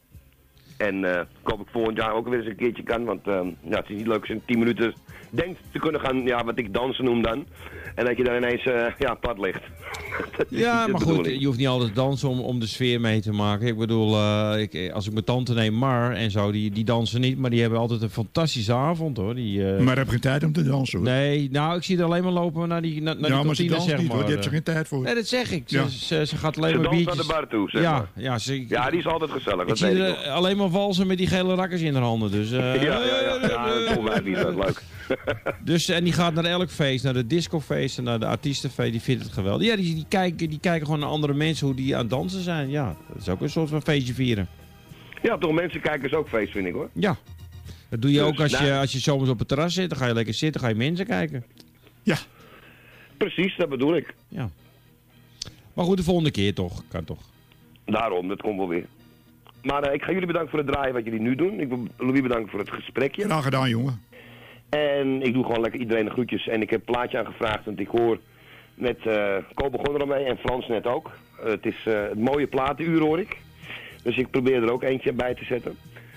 En ik hoop ik volgend jaar ook weer eens een keertje kan. Want ja, het is niet leuk als je in 10 minuten denkt te kunnen gaan, ja, wat ik dansen noem dan. En dat je dan ineens plat ligt. Ja, maar goed, je hoeft niet altijd te dansen om de sfeer mee te maken. Ik bedoel, als ik mijn tante neem, Mar en zo, die dansen niet. Maar die hebben altijd een fantastische avond, hoor. Maar heb geen tijd om te dansen, hoor. Nee, nou, ik zie er alleen maar lopen naar die kantine, zeg maar. Niet, hoor. Die heeft er geen tijd voor. Nee, dat zeg ik. Ja. Ze gaat alleen maar biertjes. Naar de bar toe, zeg maar. Ja, die is altijd gezellig. Ik zie er alleen maar valsen met die gele rakkers in haar handen. Dus, ja, dat voelt mij niet. Dat is leuk. Dus, en die gaat naar elk feest, naar de discofeest en naar de artiestenfeest. Die vindt het geweldig. Ja, die kijken gewoon naar andere mensen hoe die aan het dansen zijn. Ja, dat is ook een soort van feestje vieren. Ja, toch mensen kijken is ook feest, vind ik, hoor. Ja. Dat doe je ook als je zomers op het terras zit. Dan ga je lekker zitten, ga je mensen kijken. Ja. Precies, dat bedoel ik. Ja. Maar goed, de volgende keer toch. Kan toch. Daarom, dat komt wel weer. Maar ik ga jullie bedanken voor het draaien wat jullie nu doen. Ik wil Louis bedanken voor het gesprekje. Graag gedaan, jongen. En ik doe gewoon lekker iedereen de groetjes. En ik heb een plaatje aangevraagd, want ik hoor met Ko begon er al mee en Frans net ook. Het is het mooie platenuur, hoor ik. Dus ik probeer er ook eentje bij te zetten.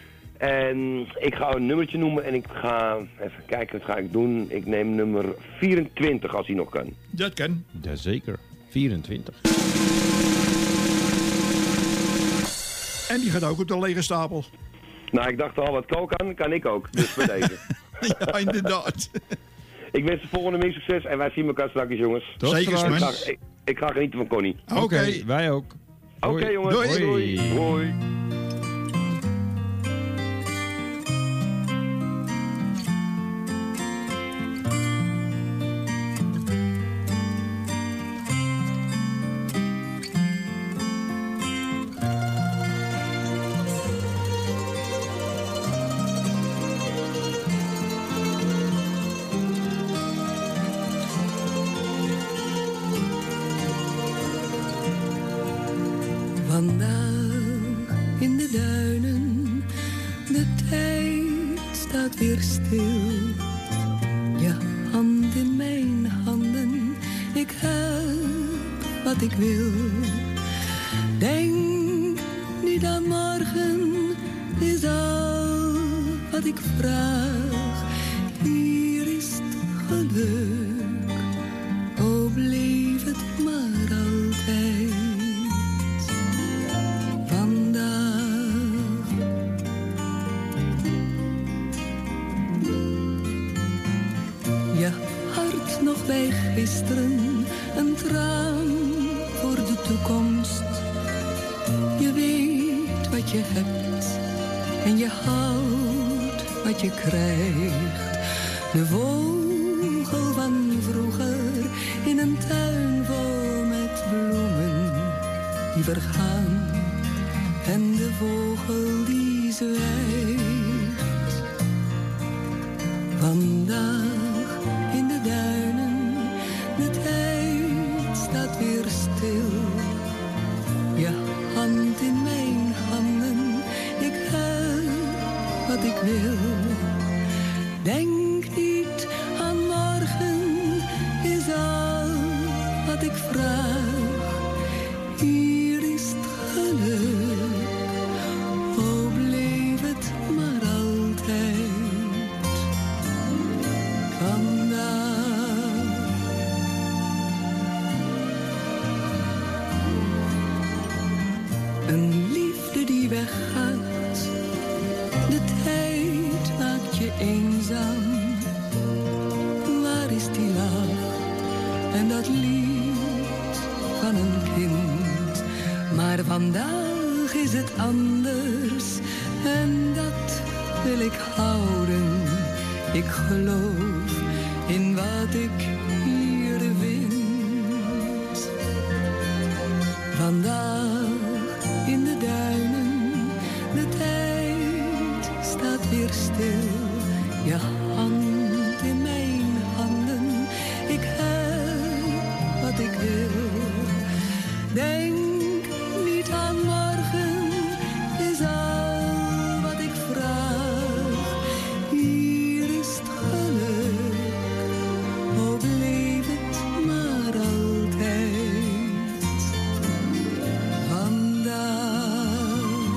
En ik ga een nummertje noemen en ik ga even kijken, wat ga ik doen? Ik neem nummer 24 als hij nog kan. Dat kan. Jazeker, 24. En die gaat ook op de lege stapel. Nou, ik dacht al, wat Ko kan ik ook. Dus bij deze. Ja, inderdaad. Ik wens de volgende meer succes en wij zien elkaar straks, jongens. Zeker, man. Ik ga genieten van Connie. Oké, wij ook. Oké, jongens. Doei. Hoi. Vandaag in de duinen, de tijd staat weer stil. Je hand in mijn handen, ik heb wat ik wil. Denk niet aan morgen is al wat ik vraag. Hier is het geluk, o bleef het maar altijd. Vandaag je hart nog bij gisteren, een traan voor de toekomst. Je weet wat je hebt en je houdt wat je krijgt. De vogel van vroeger in een tuin vol met bloemen die vergaan en de vogel die zwijgt. Vandaag in de duinen, de tijd staat weer stil. Je hand in mijn handen, ik heb wat ik wil. Denk niet aan morgen, is al wat ik vraag. Hier is het geluk, o bleef het maar altijd. Vandaag een liefde die weggaat, de tijd maakt je eenzaam. Waar is die lach en dat lied van een kind? Maar vandaag is het anders en dat wil ik houden. Ik geloof in wat ik hier vind. Vandaag in de duinen, de tijd staat weer stil. Je hand in mijn handen, ik heb wat ik wil. Denk niet aan morgen, is al wat ik vraag. Hier is het geluk, o bleef het maar altijd. Vandaag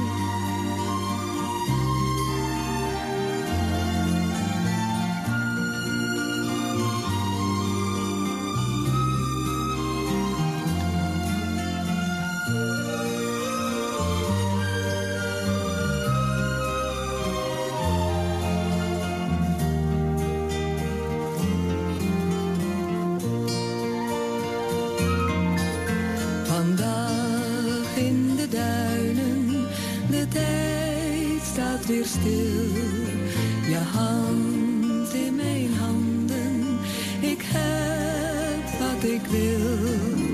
in de duinen, de tijd staat weer stil. Je hand in mijn handen, ik heb wat ik wil.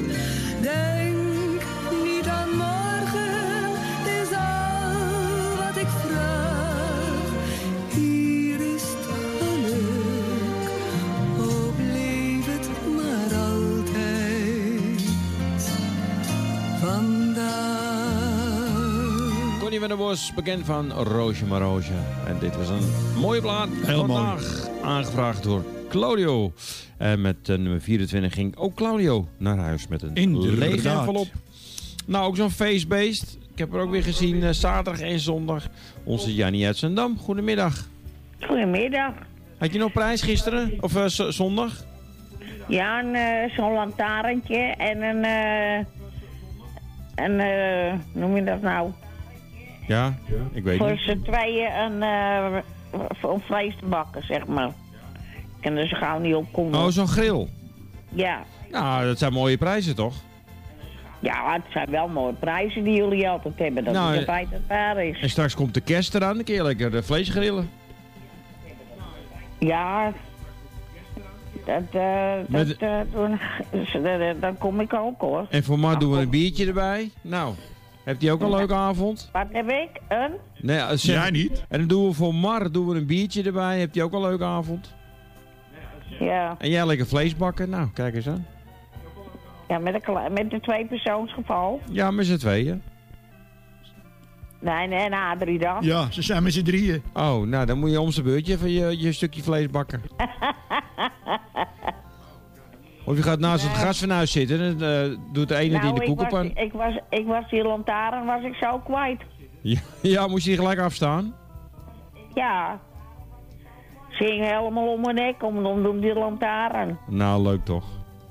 Denk niet aan morgen, is al wat ik vraag. Hier is het geluk, o bleef het maar altijd. Connie van der Bos, bekend van Roosje maar Roosje. En dit was een mooie plaat. Heel vandaag aangevraagd door Claudio. En met nummer 24 ging ook Claudio naar huis met een lege envelop. Nou, ook zo'n feestbeest. Ik heb er ook weer gezien zaterdag en zondag. Onze Jannie uit Zandam. Goedemiddag. Goedemiddag. Had je nog prijs gisteren? Of zondag? Ja, zo'n lantaarntje en noem je dat nou? Ja, ik weet voor niet. z'n tweeën om vlees te bakken, zeg maar. Ik kan er zo gauw niet op komen. Oh, zo'n grill. Ja. Nou, dat zijn mooie prijzen, toch? Ja, het zijn wel mooie prijzen die jullie altijd hebben. Dat is een feit dat waar is. En straks komt de kerst eraan, dan kun je lekker vlees grillen. Ja, dan kom ik ook, hoor. En voor Mart doen we een biertje erbij. Nou, hebt hij ook een leuke avond? Wat heb ik? Een? Nee, jij niet. En dan doen we voor Mart een biertje erbij. Hebt hij ook een leuke avond? Ja. En jij lekker vlees bakken? Nou, kijk eens aan. Ja, met de tweepersoonsgeval. Ja, met z'n tweeën. Nee, en Adrie dan? Ja, ze zijn met z'n drieën. Oh, nou dan moet je om zijn beurtje even je stukje vlees bakken. Of je gaat naast het gasfornuis zitten en doet de ene die de koek op aan. Ik was die lantaarn was ik zo kwijt. Ja, moest je gelijk afstaan? Ja. Zing helemaal om mijn nek, om die lantaarn. Nou, leuk toch.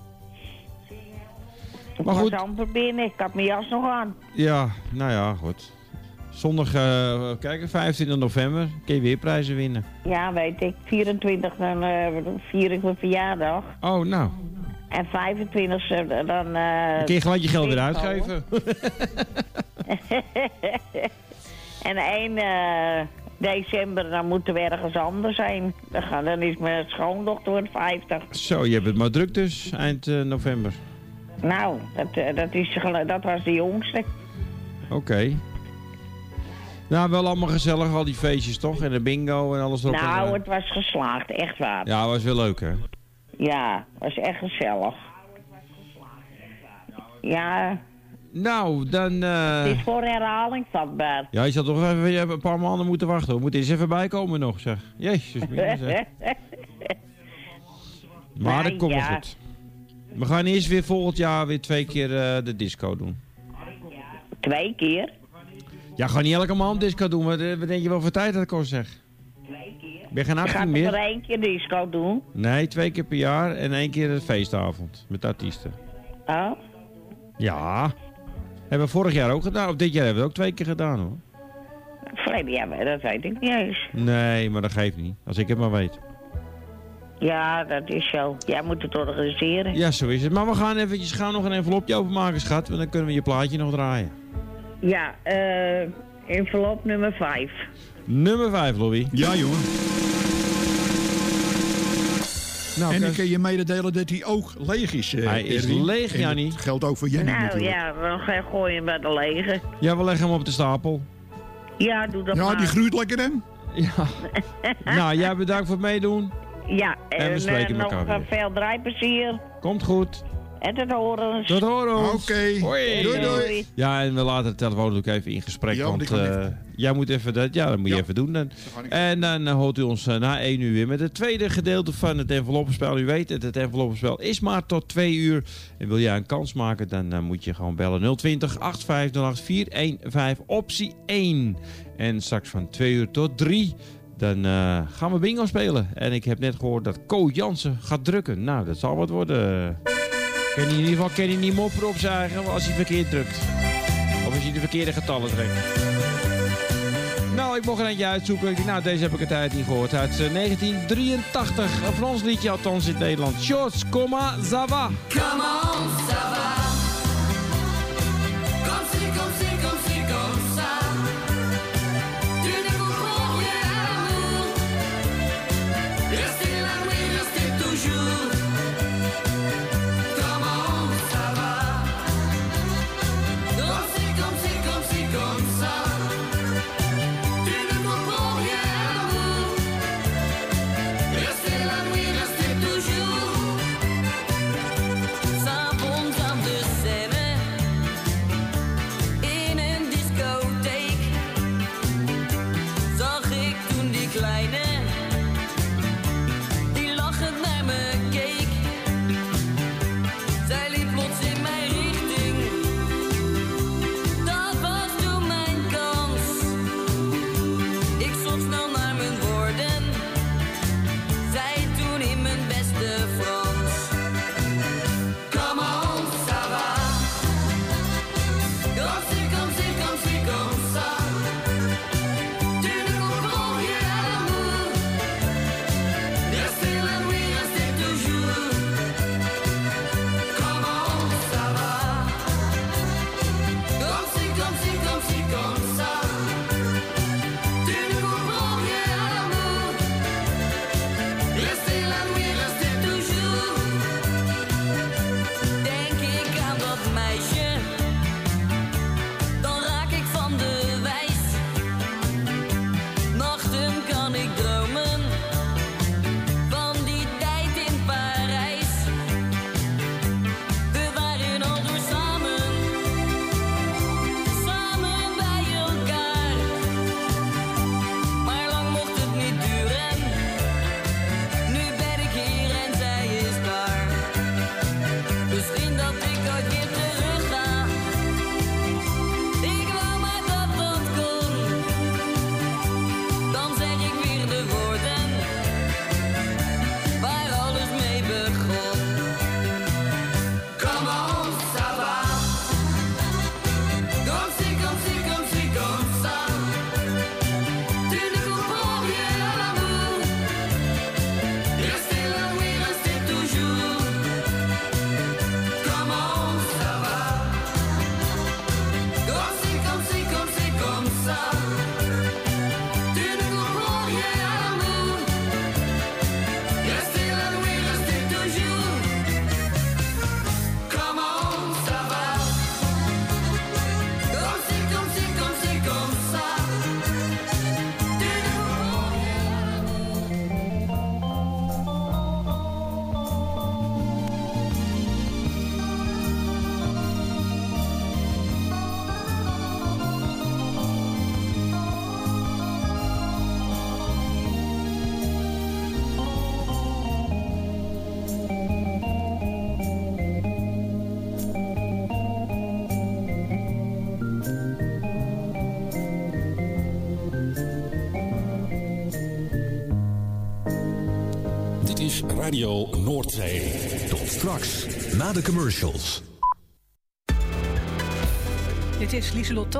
Ik Maar goed. was amper binnen, ik had mijn jas nog aan. Ja, nou ja, goed. Zondag, kijk, 25 november, kun je weer prijzen winnen. Ja, weet ik. 24 dan vier ik mijn verjaardag. Oh, nou. En 25 dan... Dan kun je gelijk je geld weer uitgeven. En 1 december, dan moeten we ergens anders zijn. Dan is mijn schoondochter wordt 50. Zo, je hebt het maar druk dus, eind november. Nou, dat was de jongste. Oké. Nou, wel allemaal gezellig, al die feestjes toch? En de bingo en alles erop. Nou, het was geslaagd, echt waar. Ja, het was wel leuk, hè? Ja, het was echt gezellig. Ja. Nou, dan... Het is voor herhaling vatbaar. Ja, je zal toch even een paar maanden moeten wachten. We moeten eens even bijkomen nog, zeg. Jezus, zeg. Maar dat komt wel goed. We gaan eerst weer volgend jaar weer 2 keer de disco doen. 2 keer? Ja, gewoon niet elke maand disco doen. Wat denk je wel voor tijd dat kost, zeg? 2 keer? Ben je geen 18 meer? Ga je er 1 keer disco doen? Nee, 2 keer per jaar en 1 keer de feestavond met artiesten. Oh? Ja. Hebben we vorig jaar ook gedaan. Of dit jaar hebben we het ook 2 keer gedaan, hoor. Verleden jaar, dat weet ik niet eens. Nee, maar dat geeft niet. Als ik het maar weet. Ja, dat is zo. Jij moet het organiseren. Ja, zo is het. Maar we gaan eventjes nog een envelopje openmaken, schat. Want dan kunnen we je plaatje nog draaien. Ja, envelop nummer 5. Nummer 5, Louis. Ja, jongen. Nou, en ik kan je mededelen dat hij ook leeg is. Hij is Erwin. leeg, Jannie. Dat geldt ook voor Jannie Nou ja, dan ga je gooien bij de lege. Ja, we leggen hem op de stapel. Ja, doe dat maar. Ja, die groeit lekker dan. Ja. Nou, jij bedankt voor het meedoen. Ja, en we spreken nog elkaar weer. Veel draaiplezier. Komt goed. En tot horens. Tot horens. Oké. Hoi. Doei, doei. Ja, en we laten de telefoon ook even in gesprek. Ja, want jij moet even dat. Ja, dat moet je even doen dan. En dan hoort u ons na 1 uur weer met het tweede gedeelte van het enveloppenspel. U weet het enveloppenspel is maar tot 2 uur. En wil jij een kans maken, dan moet je gewoon bellen 020 8508 415 optie 1. En straks van 2 uur tot 3... Dan gaan we bingo spelen. En ik heb net gehoord dat Ko Jansen gaat drukken. Nou, dat zal wat worden. In ieder geval kan hij niet mopperen op zijn eigen als hij verkeerd drukt. Of als hij de verkeerde getallen trekt. Nou, ik mocht er eentje uitzoeken. Ik dacht, nou, deze heb ik een tijd niet gehoord. Uit 1983. Een Frans liedje, althans in het Nederlands. Jos, comment ça va? Comment ça va? Comme si, comme si, comme si, comme ça. Tu ne comprends rien à l'amour. Restez là, oui, restez toujours. Comment ça va? Comme si, comme si, comme si, comme ça. Tu ne comprends rien à l'amour. Restez là, oui, restez toujours. Ça bombe, ça is Radio Noordzee. Tot straks, na de commercials. Dit is Lieselot